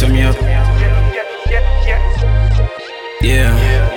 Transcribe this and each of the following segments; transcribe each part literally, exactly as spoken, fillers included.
turn me up. Yeah.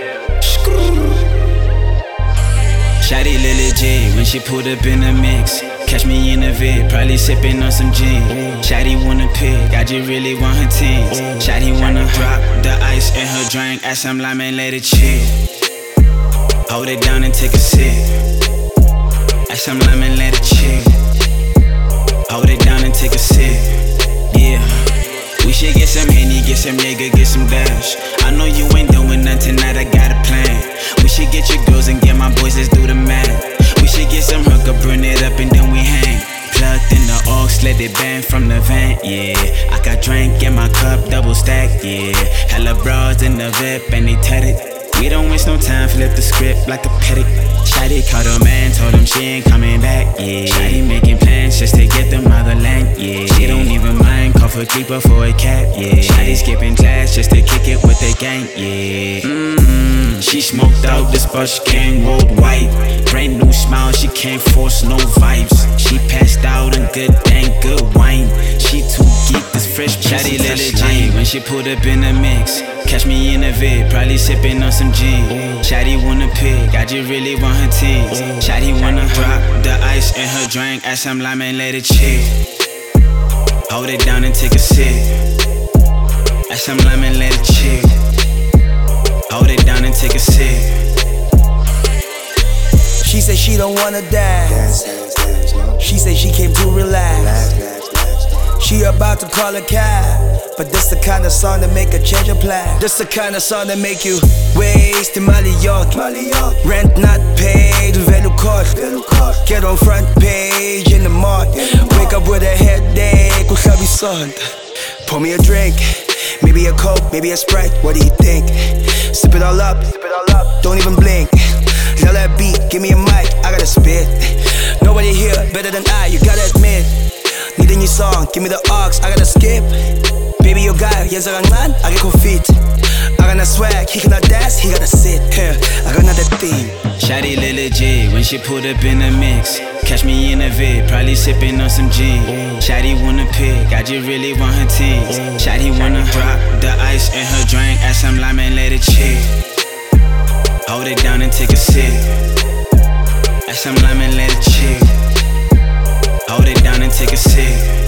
Shawty Lily J when she pulled up in the mix. Catch me in the vid, probably sipping on some gin. Shawty wanna pick, I just really want her tens. Shawty wanna drop the ice in her drink, add some lime and let it chill. Hold it down and take a sip. Add some lime and let it chill. Hold it down and take a sip. Yeah. We should get some Henny, get some Jaeger, get some Dash. I know you ain't doing nothing tonight, I got a plan. We should get your girls and get my boys, let's do the math. We should get some hookah, burn it up and then we hang. Plugged in the aux, let it bang from the vent, yeah. I got drink in my cup, double stack, yeah. Hella bras in the V I P and they tatted. We don't waste no time, flip the script like a paddock. Shawty called her man, told him she ain't coming back, yeah. Shawty making plans just to get the motherland, yeah. She don't even mind, call for keeper for a cat, yeah. Shawty skipping class just to kick it with the gang, yeah. Mm-hmm. She smoked out this but she can't roll white. Brand new smile, she can't force no vibes. She passed out in good dang good wine. She too geek, this fresh Shawty Lily J when she pulled up in the mix. Catch me in the vid, probably sipping on some gin. Shawty wanna pick, I just really want her tens. Shawty wanna drop the ice in her drink, add some lime and let it chill. Hold it down and take a sip. Add some lime and let it chill. Hold it down and take a sip. She said she don't wanna dance. She said she came to relax. She about to call a cab, but this the kind of song that make her change her plan. This the kind of song that make you waste maliyot. Rent not paid, velu kort. Get on front page in the mart. Wake up with a headache, uhlabi son. Pour me a drink, maybe a Coke, maybe a Sprite. What do you think? Sip it all up, don't even blink. Tell that beat, give me a mic, I gotta spit. Nobody here better than I, you gotta admit. Need a new song, give me the aux, I gotta skip. Baby, your guy, yes, I got I get confit. I got no swag, he cannot dance, he gotta sit. Here, I got another thing. Shawty Lily J when she pulled up in the mix. Catch me in the vid, probably sipping on some gin. Shawty wanna pick, I just really want her tens. Shawty wanna drop the ice in her drink, add some lime and let it chill. Hold it down and take a sip. Add some lime and let it chill. Hold it down and take a sip.